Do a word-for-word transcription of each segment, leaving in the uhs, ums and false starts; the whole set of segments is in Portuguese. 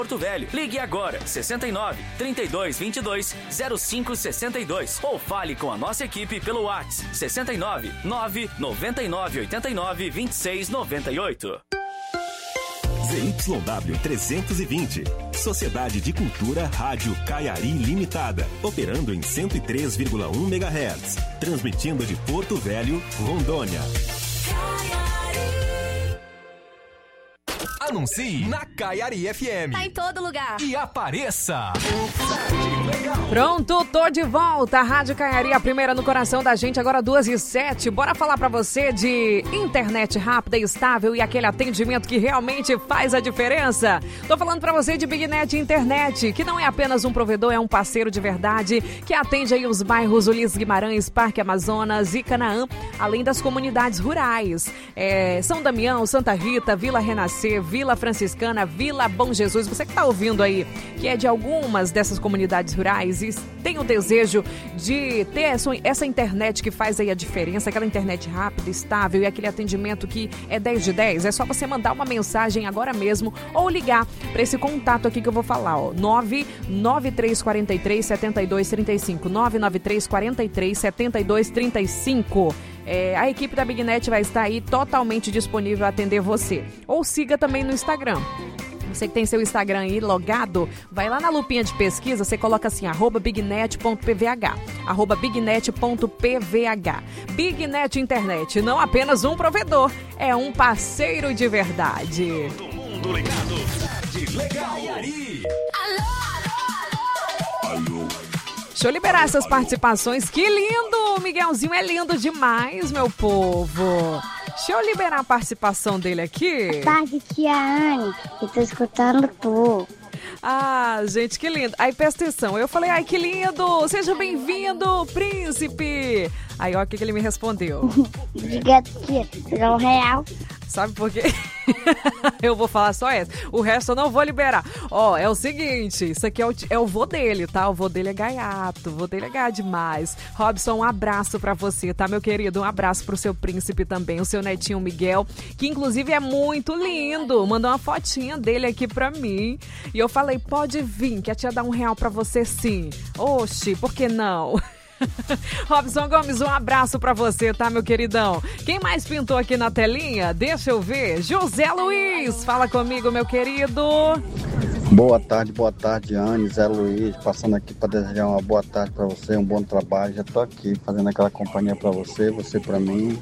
Porto Velho. Ligue agora, sessenta e nove, trinta e dois, vinte e dois, zero cinco sessenta e dois ou fale com a nossa equipe pelo WhatsApp sessenta e nove, nove noventa e nove, oitenta e nove, vinte e seis, noventa e oito. Z Y W trezentos e vinte, Sociedade de Cultura Rádio Caiari Limitada, operando em cento e três vírgula um megahertz, transmitindo de Porto Velho, Rondônia. Anuncie na Caiari F M. Tá em todo lugar. E apareça. Pronto, tô de volta. A Rádio Caiari, a primeira no coração da gente, agora duas e sete. Bora falar pra você de internet rápida e estável e aquele atendimento que realmente faz a diferença. Tô falando pra você de BigNet Internet, que não é apenas um provedor, é um parceiro de verdade, que atende aí os bairros Ulisses Guimarães, Parque Amazonas e Canaã, além das comunidades rurais. É, São Damião, Santa Rita, Vila Renascer, Vila Franciscana, Vila Bom Jesus. Você que tá ouvindo aí, que é de algumas dessas comunidades rurais e tem o desejo de ter essa, essa internet que faz aí a diferença, aquela internet rápida, estável e aquele atendimento que é dez de dez, é só você mandar uma mensagem agora mesmo ou ligar para esse contato aqui que eu vou falar, ó, nove nove três quatro três, sete dois três cinco, nove nove três quatro três, sete dois três cinco. É, a equipe da BigNet vai estar aí totalmente disponível a atender você. Ou siga também no Instagram. Você que tem seu Instagram aí logado, vai lá na lupinha de pesquisa, você coloca assim, arroba bignet ponto p v h, arroba bignet ponto p v h. BigNet Internet, não apenas um provedor, é um parceiro de verdade. Todo mundo ligado, de legal. Alô, alô, alô. Alô. Deixa eu liberar essas participações. Que lindo! O Miguelzinho é lindo demais, meu povo. Deixa eu liberar a participação dele aqui. Boa tarde, tia Anne. Eu tô escutando tu. Ah, gente, que lindo. Aí, presta atenção. Eu falei, ai, que lindo. Seja bem-vindo, príncipe. Aí, ó, o que, que ele me respondeu. Obrigado, tia. Será um real. Sabe por quê? Eu vou falar só essa. O resto eu não vou liberar. Ó, é o seguinte, isso aqui é o, é o vô dele, tá? O vô dele é gaiato, o vô dele é gaia demais. Robson, um abraço pra você, tá, meu querido? Um abraço pro seu príncipe também, o seu netinho Miguel, que inclusive é muito lindo. Mandou uma fotinha dele aqui pra mim. E eu falei, pode vir, que a tia dá um real pra você sim. Oxi, por que não? Robson Gomes, um abraço pra você, tá, meu queridão? Quem mais pintou aqui na telinha? Deixa eu ver. José Luiz, fala comigo, meu querido. Boa tarde, boa tarde, Anne, Zé Luiz, passando aqui para desejar uma boa tarde para você, um bom trabalho. Já tô aqui fazendo aquela companhia para você, você para mim.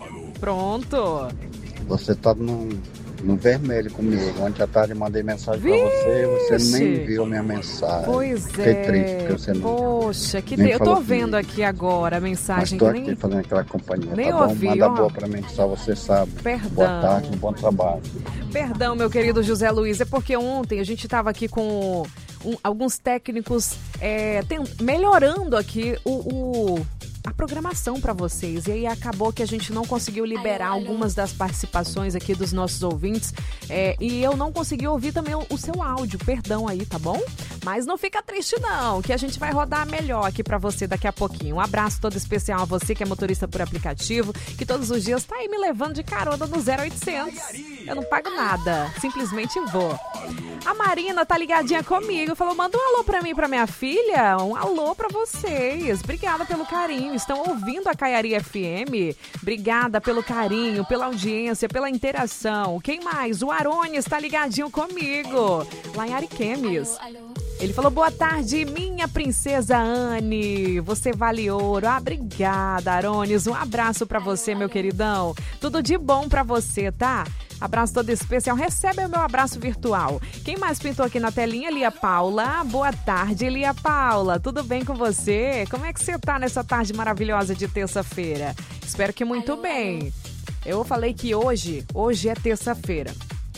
Pronto. Você tá no, no vermelho comigo. Ontem à tarde mandei mensagem para você, você nem viu minha mensagem. Pois Fiquei é. triste porque você não. Poxa, que nem de... eu tô falou vendo comigo. aqui agora a mensagem. Mas tô que aqui nem... fazendo aquela companhia, nem tá bom? ouvi, Manda ó. boa para mim, que só você sabe. Perdão. Boa tarde, um bom trabalho. Perdão, meu querido José Luiz, é porque ontem a gente estava aqui com um, alguns técnicos é, tem, melhorando aqui o, o, a programação para vocês. E aí acabou que a gente não conseguiu liberar algumas das participações aqui dos nossos ouvintes. É, e eu não consegui ouvir também o, o seu áudio. Perdão aí, tá bom? Mas não fica triste não, que a gente vai rodar melhor aqui para você daqui a pouquinho. Um abraço todo especial a você que é motorista por aplicativo, que todos os dias tá aí me levando de carona no zero oitocentos. Eu não pago nada, simplesmente vou. A Marina tá ligadinha comigo, falou, manda um alô pra mim e pra minha filha. Um alô pra vocês. Obrigada pelo carinho. Estão ouvindo a Caiari F M? Obrigada pelo carinho, pela audiência, pela interação. Quem mais? O Arones tá ligadinho comigo, lá em Ariquemes. Ele falou, boa tarde, minha princesa Anne, você vale ouro. Ah, obrigada, Arones. Um abraço pra você, meu queridão. Tudo de bom pra você, tá? Abraço todo especial. Recebe o meu abraço virtual. Quem mais pintou aqui na telinha? Lia Paula. Boa tarde, Lia Paula. Tudo bem com você? Como é que você tá nessa tarde maravilhosa de terça-feira? Espero que muito bem. Eu falei que hoje, hoje é terça-feira.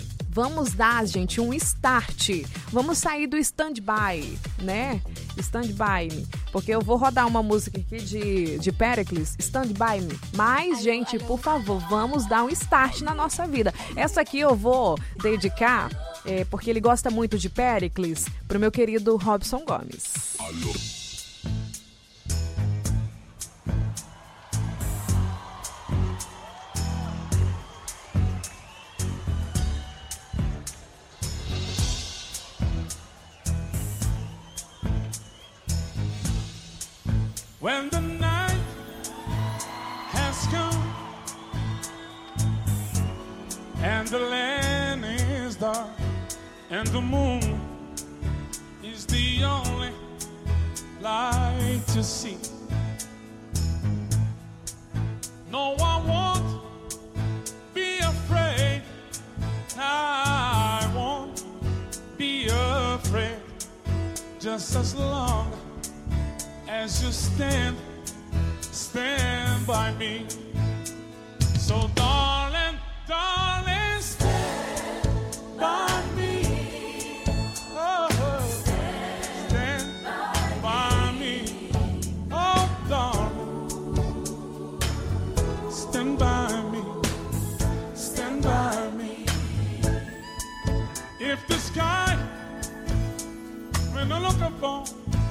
Vamos dar, gente, um start. Vamos sair do stand-by, né? Stand-by. Porque eu vou rodar uma música aqui de, de Pericles, stand-by. Mas, gente, por favor, vamos dar um start na nossa vida. Essa aqui eu vou dedicar, é, porque ele gosta muito de Pericles, pro meu querido Robson Gomes. Alô. When the night has come and the land is dark and the moon is the only light to see. No, I won't be afraid. I won't be afraid. Just as long as you stand, stand by me. So darling, darling, stand by me. Oh, stand by me. Oh, darling, stand by me. Stand by me. If the sky when I look upon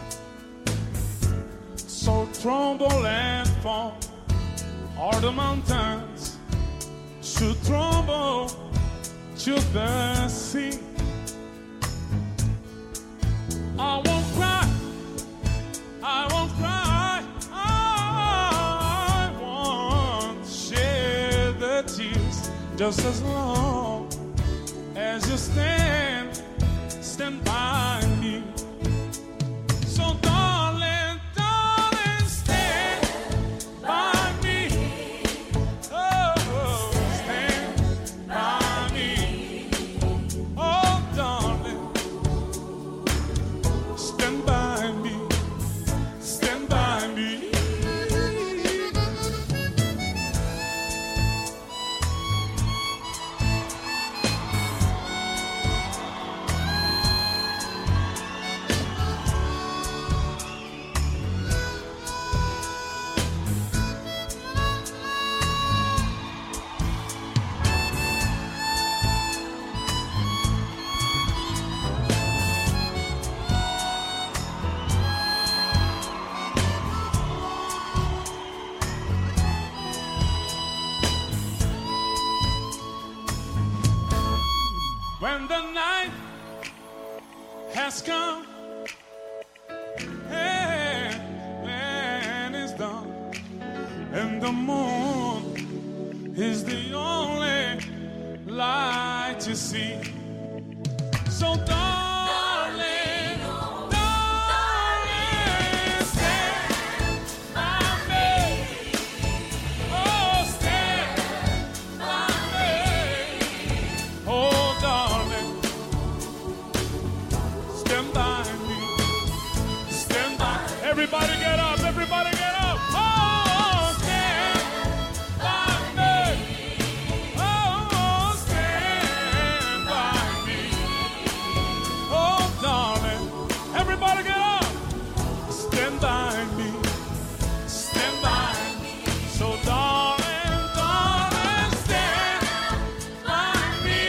so tremble and fall, all the mountains should tremble to the sea. I won't cry, I won't cry, I won't shed the tears, just as long as you stand, stand by me. So darling, darling, stand by me. Oh, stand by me. Oh, darling, stand by me. Stand by me. When the night has come and man is done and the moon is the only light you see. So darling, darling, stand by me. Oh, stand by me. Oh, darling, stand by me. Stand by. Everybody get up. Everybody get up. Oh, stand by me. Oh, stand by me. Oh, darling, everybody get up. Stand by me. Stand by me. So darling, darling, stand by me.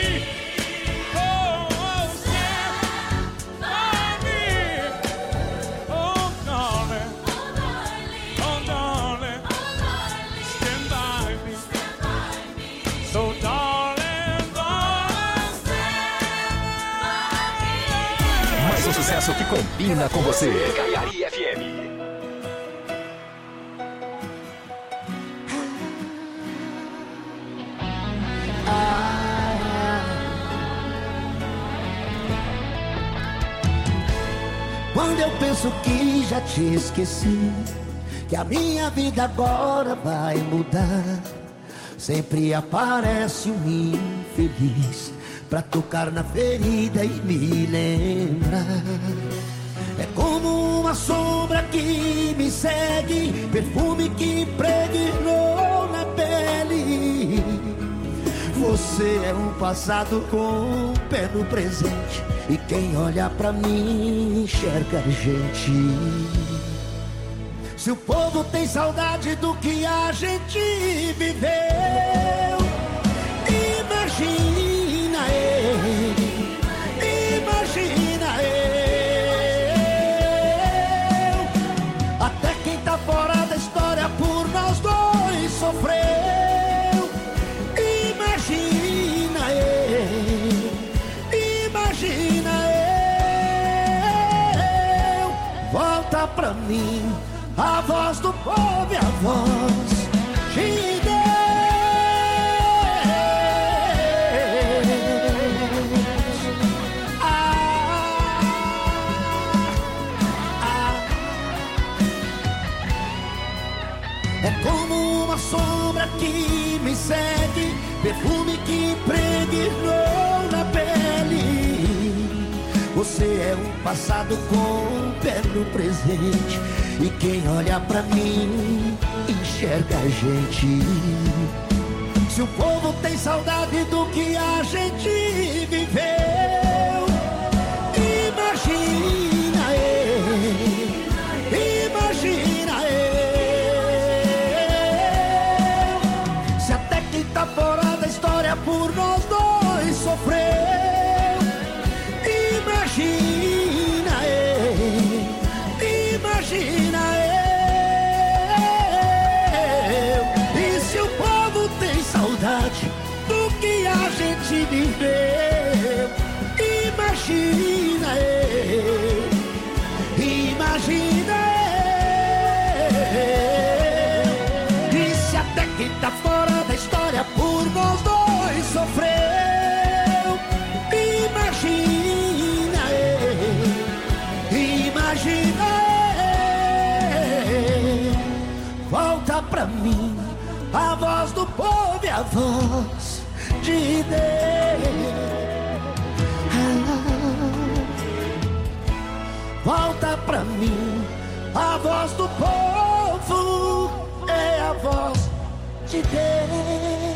Oh, stand by me. Oh, darling, oh, darling, stand by me. So darling, darling, stand. Mais um sucesso que combina com você. Caiari F M. Quando eu penso que já te esqueci, que a minha vida agora vai mudar, sempre aparece um infeliz pra tocar na ferida e me lembrar. É como uma sombra que me segue, perfume que impregnou na pele. Você é um passado com um pé no presente, e quem olha pra mim enxerga a gente. Se o povo tem saudade do que a gente viveu, imagina eu, imagina eu. Até quem tá fora da história por nós dois sofreu. Imagina eu, imagina eu. Volta pra mim, a voz do povo e a voz de Deus. É como uma sombra que me segue, perfume que impregnou na pele. Você é um passado com um pé no presente, e quem olha pra mim enxerga a gente. Se o povo tem saudade do que a gente viveu, imagina eu, imagina eu. Fora da história por nós dois sofreu. Imagina eu, imagina eu. E se o povo tem saudade do que a gente viveu, imagina eu, imagina eu. E se até quem tá fora da história por nós dois sofreu, imagina eu, imagina eu. Volta pra mim a voz do povo e a voz de Deus. Volta pra mim a voz do povo, é a voz de Deus.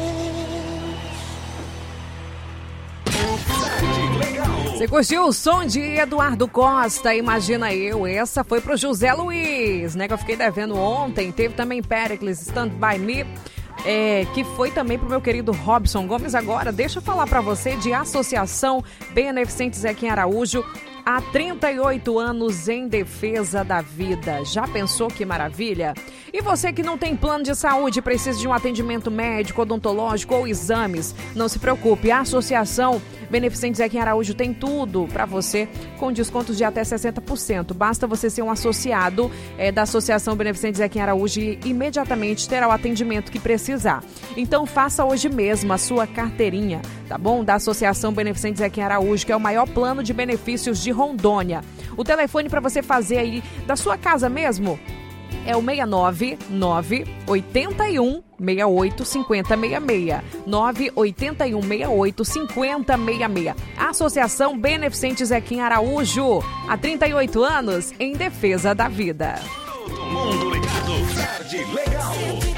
Você curtiu o som de Eduardo Costa, Imagina Eu? Essa foi pro José Luiz, né? Que eu fiquei devendo ontem. Teve também Pericles, Stand By Me, é, que foi também pro meu querido Robson Gomes. Agora, deixa eu falar pra você de Associação Beneficente Zequinha Araújo. Há trinta e oito anos em defesa da vida. Já pensou que maravilha? E você que não tem plano de saúde, precisa de um atendimento médico, odontológico ou exames, não se preocupe. A Associação Beneficente Zequinha Araújo tem tudo para você, com descontos de até sessenta por cento. Basta você ser um associado é, da Associação Beneficente Zequinha Araújo e imediatamente terá o atendimento que precisar. Então faça hoje mesmo a sua carteirinha, tá bom? Da Associação Beneficente Zequinha Araújo, que é o maior plano de benefícios de Rondônia. O telefone para você fazer aí da sua casa mesmo é o seis nove nove oito um seis oito cinco zero seis seis. nove oito um seis oito cinco zero seis seis. Associação Beneficente Zequinha Araújo. Há trinta e oito anos em defesa da vida. Todo mundo ligado. Tarde Legal.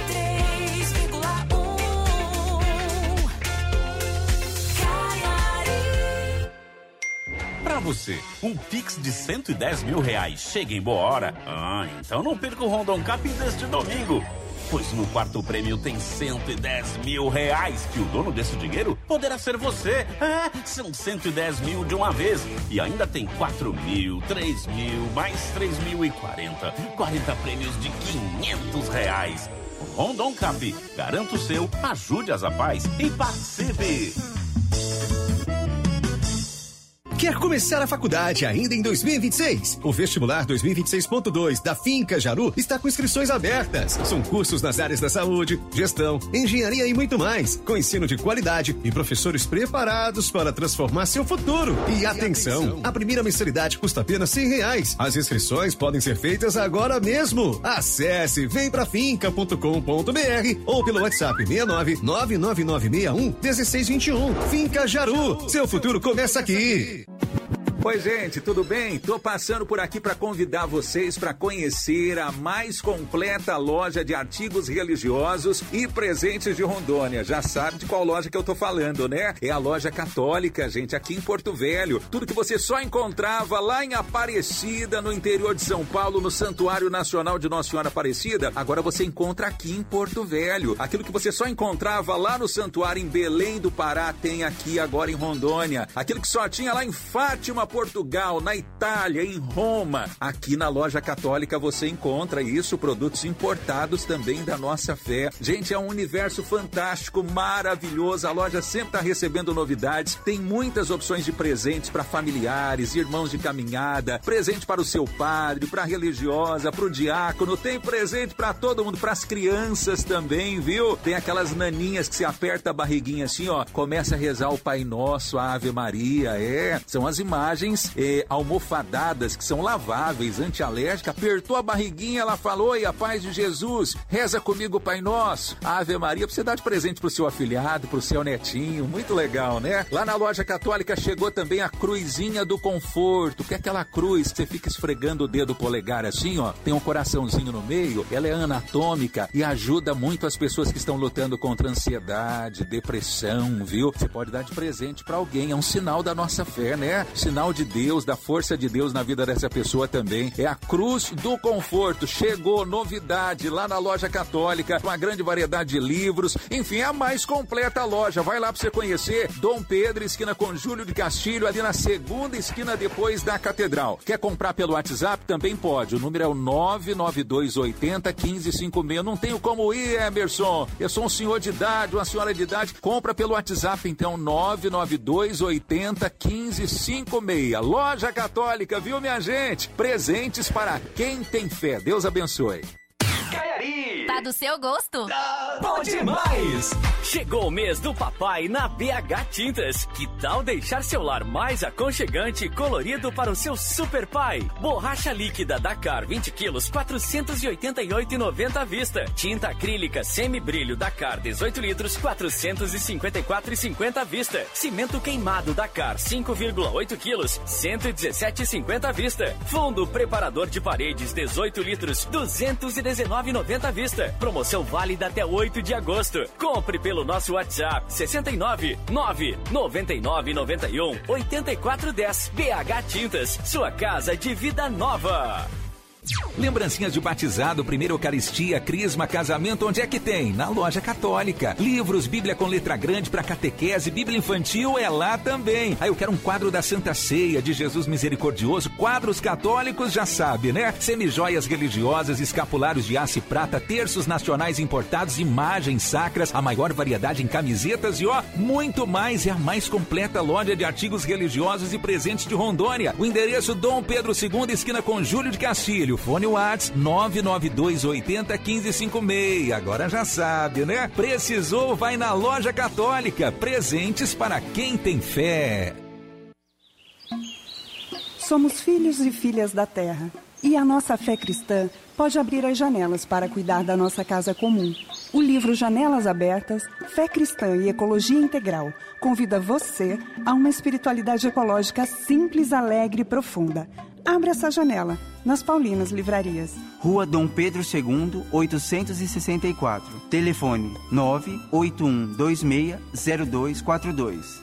Pra você, um Pix de cento e dez mil reais chega em boa hora? Ah, então não perca o Rondon Cap deste domingo. Pois no quarto prêmio tem cento e dez mil reais, que o dono desse dinheiro poderá ser você. É, são cento e dez mil de uma vez. E ainda tem quatro mil, três mil, mais três mil e quarenta. quarenta prêmios de quinhentos reais. Rondon Cap, garanta o seu, ajude as Apaz e participe. Quer começar a faculdade ainda em dois mil e vinte e seis? O Vestibular dois mil e vinte e seis ponto dois da Finca Jaru está com inscrições abertas. São cursos nas áreas da saúde, gestão, engenharia e muito mais, com ensino de qualidade e professores preparados para transformar seu futuro. E, e atenção, atenção, a primeira mensalidade custa apenas cem reais. As inscrições podem ser feitas agora mesmo. Acesse vem pra finca ponto com ponto br ou pelo WhatsApp seis nove nove nove nove seis um um seis dois um. Finca Jaru, seu futuro começa aqui. Oi, gente, tudo bem? Tô passando por aqui para convidar vocês para conhecer a mais completa loja de artigos religiosos e presentes de Rondônia. Já sabe de qual loja que eu tô falando, né? É a loja católica, gente, aqui em Porto Velho. Tudo que você só encontrava lá em Aparecida, no interior de São Paulo, no Santuário Nacional de Nossa Senhora Aparecida, agora você encontra aqui em Porto Velho. Aquilo que você só encontrava lá no Santuário em Belém do Pará, tem aqui agora em Rondônia. Aquilo que só tinha lá em Fátima, Portugal, na Itália, em Roma. Aqui na Loja Católica você encontra isso, produtos importados também da nossa fé. Gente, é um universo fantástico, maravilhoso. A loja sempre está recebendo novidades. Tem muitas opções de presentes para familiares, irmãos de caminhada, presente para o seu padre, para a religiosa, para o diácono. Tem presente para todo mundo, para as crianças também, viu? Tem aquelas naninhas que se aperta a barriguinha assim, ó, começa a rezar o Pai Nosso, a Ave Maria, é. São as imagens é, almofadadas que são laváveis, antialérgica. Apertou a barriguinha, ela falou: "Oi, a paz de Jesus, reza comigo o Pai Nosso, a Ave Maria", pra você dar de presente pro seu afilhado, pro seu netinho. Muito legal, né? Lá na Loja Católica chegou também a cruzinha do conforto, que é aquela cruz que você fica esfregando o dedo polegar assim, ó, tem um coraçãozinho no meio. Ela é anatômica e ajuda muito as pessoas que estão lutando contra ansiedade, depressão, viu? Você pode dar de presente pra alguém, é um sinal da nossa fé, né? Sinal de Deus, da força de Deus na vida dessa pessoa também. É a cruz do conforto. Chegou novidade lá na Loja Católica, uma grande variedade de livros. Enfim, é a mais completa loja. Vai lá pra você conhecer. Dom Pedro, esquina com Júlio de Castilho, ali na segunda esquina depois da Catedral. Quer comprar pelo WhatsApp? Também pode. O número é o nove nove dois oito zero, um cinco cinco seis. Não tenho como ir, Emerson. Eu sou um senhor de idade, uma senhora de idade. Compra pelo WhatsApp, então, nove nove dois oito zero, um cinco cinco seis. Loja Católica, viu, minha gente? Presentes para quem tem fé. Deus abençoe. Caiari. Tá do seu gosto? Tá bom demais! Chegou o mês do papai na B H Tintas. Que tal deixar seu lar mais aconchegante e colorido para o seu super pai? Borracha líquida Dakar vinte quilos, quatrocentos e oitenta e oito reais e noventa centavos à vista. Tinta acrílica semi-brilho Dakar dezoito litros, quatrocentos e cinquenta e quatro reais e cinquenta centavos à vista. Cimento queimado Dakar cinco vírgula oito quilos, cento e dezessete reais e cinquenta centavos à vista. Fundo preparador de paredes dezoito litros, duzentos e dezenove reais e noventa centavos à vista. Promoção válida até oito de agosto. Compre pelo nosso WhatsApp sessenta e nove, nove, noventa e nove, noventa e um, oitenta e quatro dez. B H Tintas, sua casa de vida nova. Lembrancinhas de batizado, primeira Eucaristia, crisma, casamento, onde é que tem? Na Loja Católica. Livros, Bíblia com letra grande para catequese, Bíblia infantil é lá também. Aí eu quero um quadro da Santa Ceia, de Jesus Misericordioso, quadros católicos, já sabe, né? Semijoias religiosas, escapulários de aço e prata, terços nacionais importados, imagens sacras, a maior variedade em camisetas e ó, muito mais. É a mais completa loja de artigos religiosos e presentes de Rondônia. O endereço Dom Pedro segundo, esquina com Júlio de Castilho. Fone WhatsApp nove nove dois oito zero, um cinco cinco seis. Agora já sabe, né? Precisou, vai na Loja Católica. Presentes para quem tem fé. Somos filhos e filhas da terra. E a nossa fé cristã pode abrir as janelas para cuidar da nossa casa comum. O livro Janelas Abertas, Fé Cristã e Ecologia Integral convida você a uma espiritualidade ecológica simples, alegre e profunda. Abra essa janela nas Paulinas Livrarias. Rua Dom Pedro segundo, oitocentos e sessenta e quatro. Telefone nove oito um dois seis zero dois quatro dois.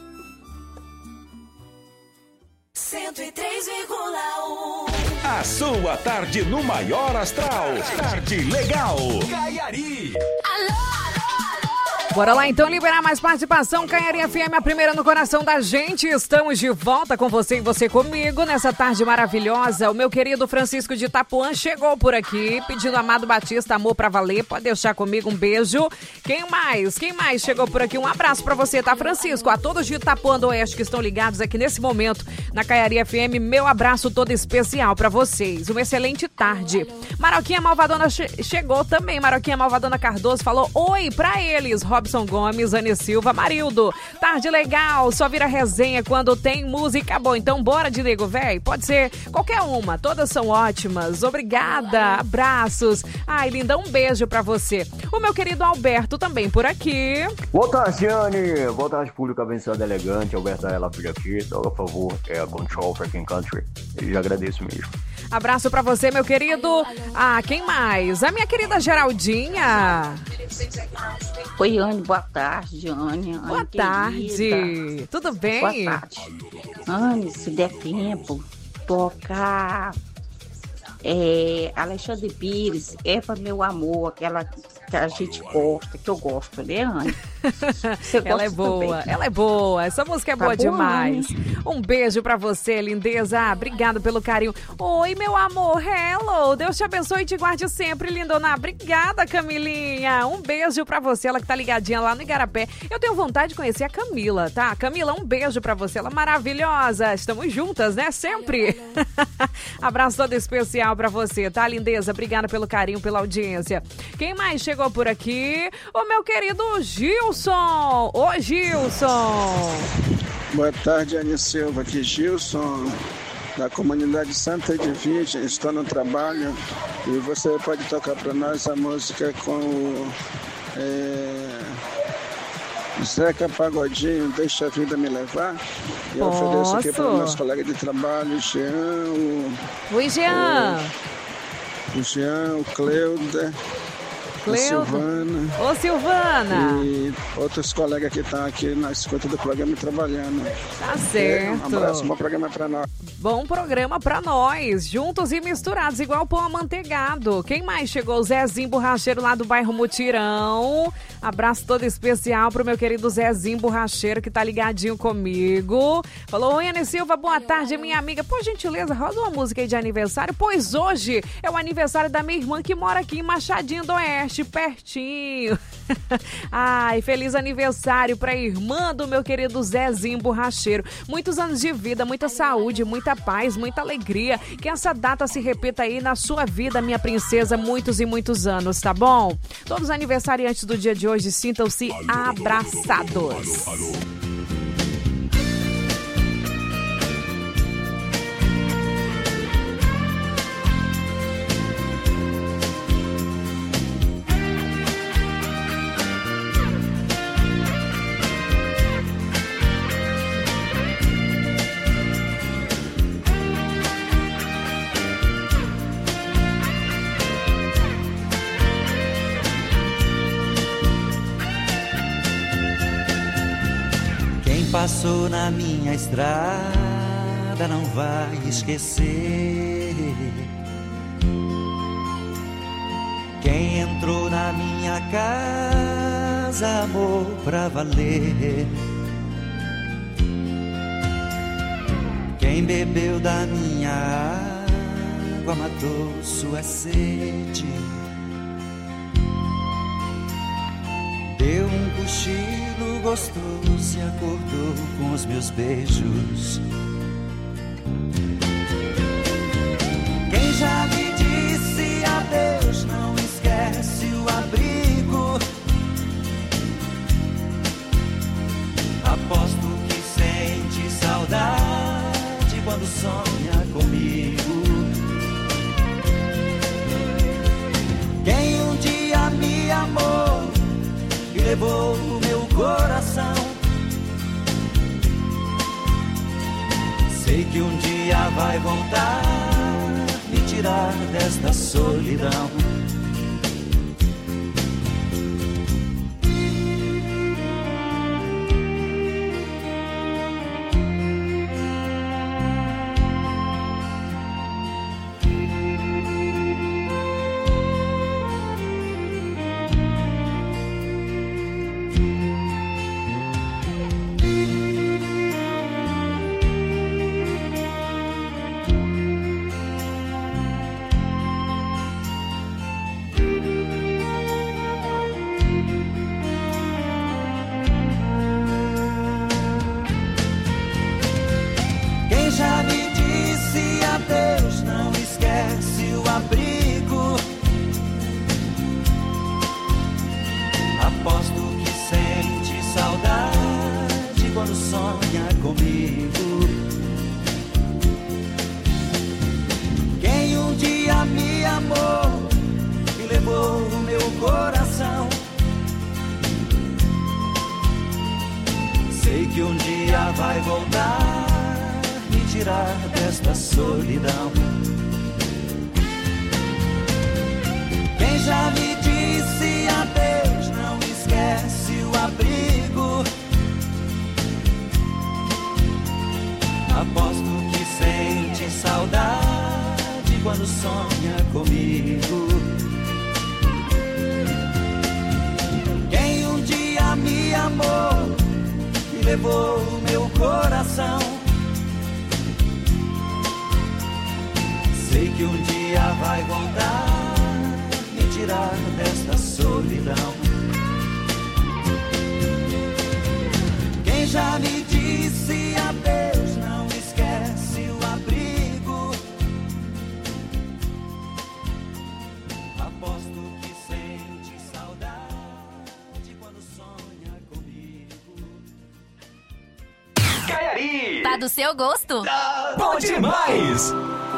cento e três vírgula um. A sua tarde no maior astral. Tarde legal. Caiari. Alô? Bora lá então liberar mais participação. Caiari F M, a primeira no coração da gente. Estamos de volta com você e você comigo nessa tarde maravilhosa. O meu querido Francisco de Itapuã chegou por aqui pedindo Amado Batista, amor pra valer. Pode deixar comigo um beijo. Quem mais? Quem mais chegou por aqui? Um abraço pra você, tá, Francisco? A todos de Itapuã do Oeste que estão ligados aqui nesse momento na Caiari F M, meu abraço todo especial pra vocês. Uma excelente tarde. Maroquinha Malvadona che- chegou também. Maroquinha Malvadona Cardoso falou oi pra eles. Robson Gomes, Anne Silva, Marildo. Tarde legal, só vira resenha quando tem música boa. Então bora de nego, véi. Pode ser qualquer uma, todas são ótimas. Obrigada, abraços. Ai, linda, um beijo pra você. O meu querido Alberto também por aqui. Boa tarde, Anne. Boa tarde, público abençoado elegante. Alberto ela por aqui. Então, por favor, é Control Freaking Country. Eu já agradeço mesmo. Abraço pra você, meu querido. Ah, quem mais? A minha querida Geraldinha. Oi, Anne, boa tarde, Anne. Boa Anne, tarde. querida. Tudo bem? Boa tarde. Anne, se der tempo, toca É, Alexandre Pires, é para meu amor, aquela que a gente gosta, que eu gosto, né, Anne? Você ela é boa, também. Ela é boa. Essa música é boa tá demais. Bom, um beijo pra você, lindeza. Obrigado pelo carinho. Oi, meu amor. Hello. Deus te abençoe e te guarde sempre, lindona. Obrigada, Camilinha. Um beijo pra você, ela que tá ligadinha lá no Igarapé. Eu tenho vontade de conhecer a Camila, tá? Camila, um beijo pra você. Ela é maravilhosa. Estamos juntas, né? Sempre. Abraço todo especial pra você, tá, lindeza? Obrigada pelo carinho, pela audiência. Quem mais chegou por aqui? O meu querido Gilson. Ô, Gilson. Boa tarde, Anny Silva. Aqui, Gilson, da comunidade Santa Edvige. Estou no trabalho e você pode tocar para nós a música com o é, Zeca Pagodinho, Deixa a Vida Me Levar. E eu ofereço aqui para os meus colegas de trabalho, Jean, o, Oi, Jean. O, o Jean, o Cleuda. Ô, Silvana. Ô, Silvana. E outros colegas que estão aqui na escuta do programa trabalhando. Tá certo. Um abraço, bom programa pra nós. Bom programa pra nós, juntos e misturados, igual pão amanteigado. Quem mais chegou? O Zezinho Borracheiro lá do bairro Mutirão. Abraço todo especial pro meu querido Zezinho Borracheiro que tá ligadinho comigo. Falou, oi, Anny Silva, boa tarde, minha amiga. Por gentileza, roda uma música aí de aniversário, pois hoje é o aniversário da minha irmã que mora aqui em Machadinho do Oeste, pertinho. Ai, feliz aniversário pra irmã do meu querido Zezinho Borracheiro. Muitos anos de vida, muita saúde, muita paz, muita alegria. Que essa data se repita aí na sua vida, minha princesa, muitos e muitos anos, tá bom? Todos os aniversariantes do dia de hoje sintam-se abraçados. Alô, alô, alô. Passou na minha estrada, não vai esquecer. Quem entrou na minha casa, amor pra valer. Quem bebeu da minha água, matou sua sede. Deu um cochilo gostoso e acordou com os meus beijos. Quem já me disse adeus não esquece o abrigo. Aposto que sente saudade quando sonha comigo. Quem um dia me amou e levou o meu coração, sei que um dia vai voltar, me tirar desta solidão. quando sonha comigo. Quem um dia me amou e levou o meu coração, sei que um dia vai voltar, me tirar desta solidão. Quem já me disse adeus não esquece o abrigo. Aposto que sente saudade quando sonha comigo. Caiari! Tá do seu gosto? Tá bom demais!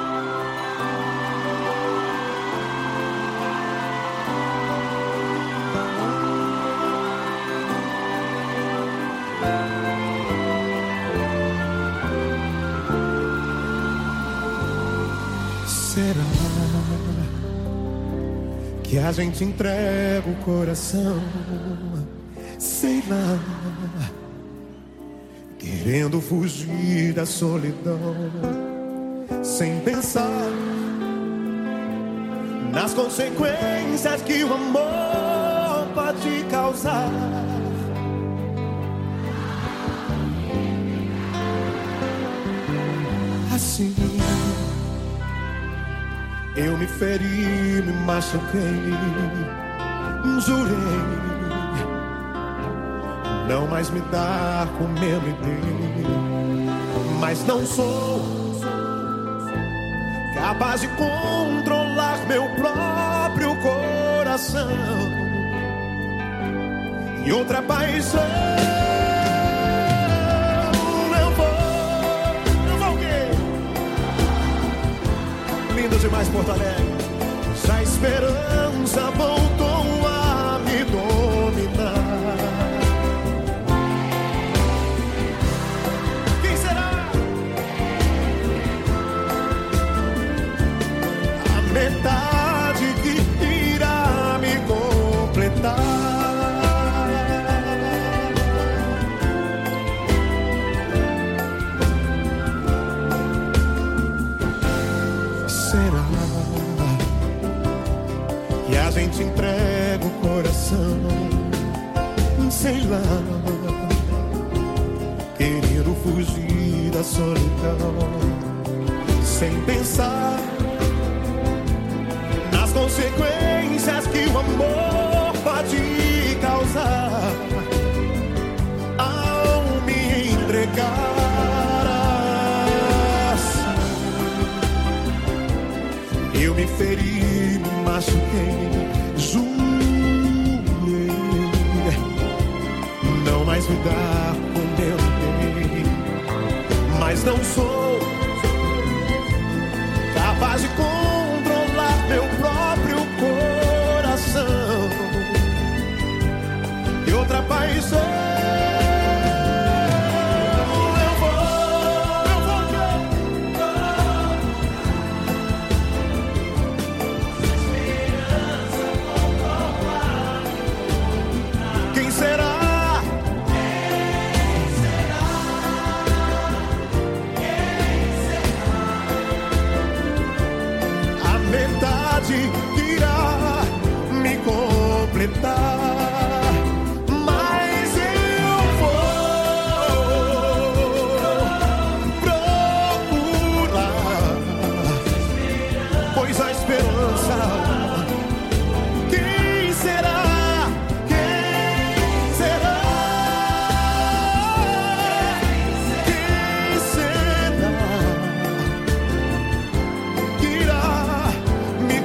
Será que a gente entrega o coração? Sei lá, querendo fugir da solidão, sem pensar nas consequências que o amor pode causar. Assim eu me feri, me machuquei, jurei não mais me dar como eu me dei, mas não sou capaz de controlar meu próprio coração. E outra paixão eu vou, eu vou o quê? Lindo demais Porto Alegre. Já a esperança voltou a me dominar. Quem será? A metade que irá me completar. A gente entrega o coração, sei lá, querendo fugir da solidão, sem pensar nas consequências que o amor pode causar ao me entregar assim. Eu me feri, me machuquei, jurei não mais me dar como eu dei, mas não sou capaz de controlar meu próprio coração. E outra paixão irá me completar, mas eu vou procurar, pois a esperança, quem será, quem será, quem será que irá me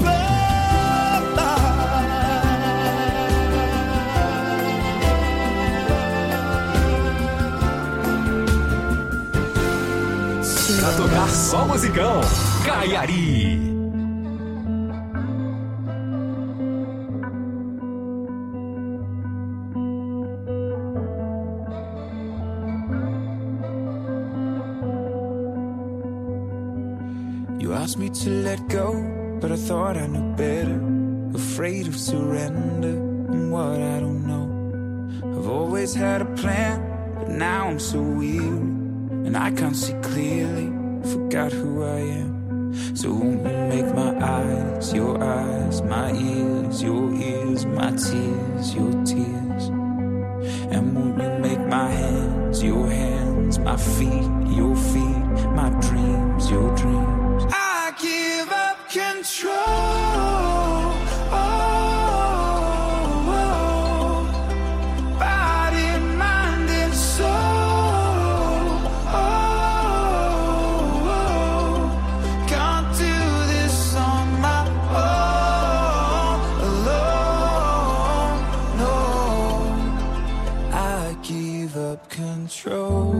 pra tocar só musicão, Caiari. You asked me to let go, but I thought I knew better. Afraid of surrender and what I don't know. I've always had a plan, but now I'm so weary and I can't see clearly. Forgot who I am. So won't you my ears, your ears, my tears, your tears. And won't you make my hands, your hands, my feet, your feet, my dreams, your dreams. I give up control. Oh, oh, body, mind, and soul. Oh, oh, can't do this on my own, alone. No, I give up control.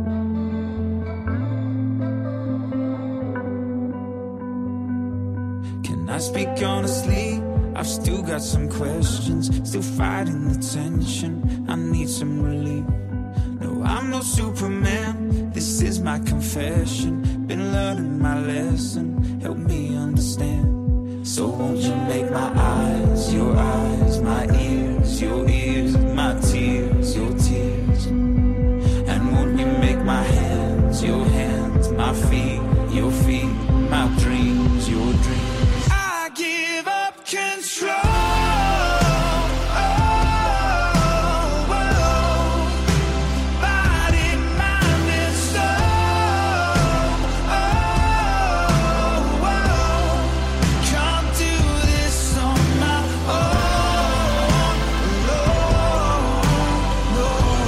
I speak honestly, I've still got some questions, still fighting the tension, I need some relief. No, I'm no Superman, this is my confession, been learning my lesson, help me understand. So won't you make my eyes, your eyes, my ears, your ears, my tears, your tears. And won't you make my hands, your hands, my feet, your feet, my dreams, your dreams. Give up control. Oh, oh, body, mind, and soul. Oh, oh, can't do this on my own. No, no,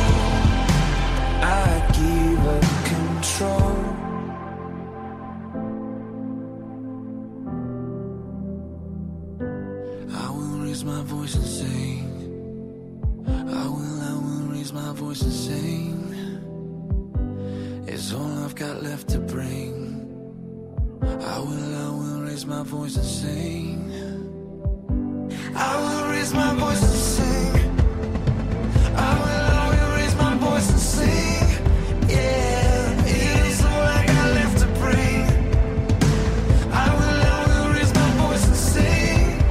I give up control. My voice and sing. I will, I will raise my voice and sing. It's all I've got left to bring. I will, I will raise my voice and sing. I will raise my voice and sing. I will, I will raise my voice and sing. Yeah, it's all I got left to bring. I will, I will raise my voice and sing.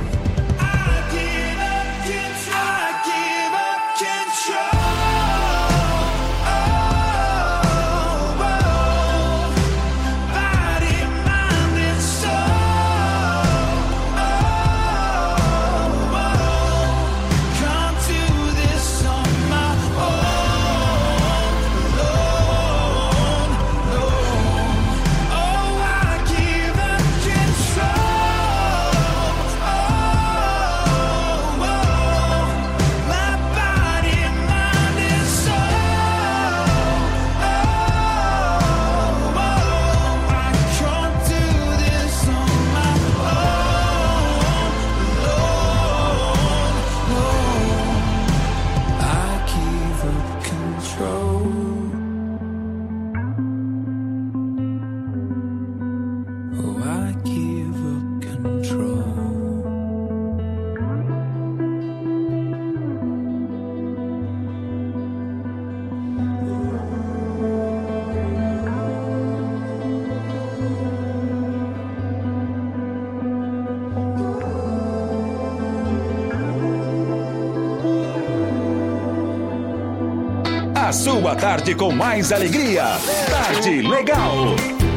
Sua tarde com mais alegria. Tarde Legal.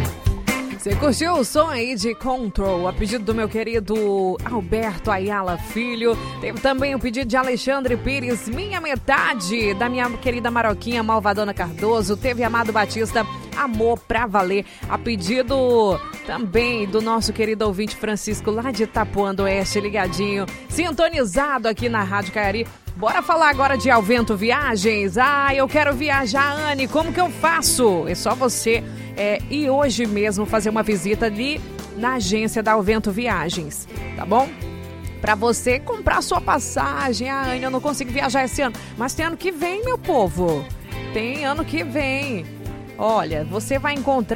Você curtiu o som aí de Control, a pedido do meu querido Alberto Ayala Filho. Teve também o pedido de Alexandre Pires, Minha Metade, da minha querida Maroquinha Malvadona Cardoso. Teve Amado Batista, Amor Pra Valer, a pedido também do nosso querido ouvinte Francisco, lá de Itapuã do Oeste, ligadinho, sintonizado aqui na Rádio Caiari. Bora falar agora de Alvento Viagens. Ah, eu quero viajar, Anne, como que eu faço? É só você é, ir hoje mesmo fazer uma visita ali na agência da Alvento Viagens, tá bom? Pra você comprar sua passagem. Ah, Anne, eu não consigo viajar esse ano, mas tem ano que vem, meu povo. Tem ano que vem. Olha, você vai encontrar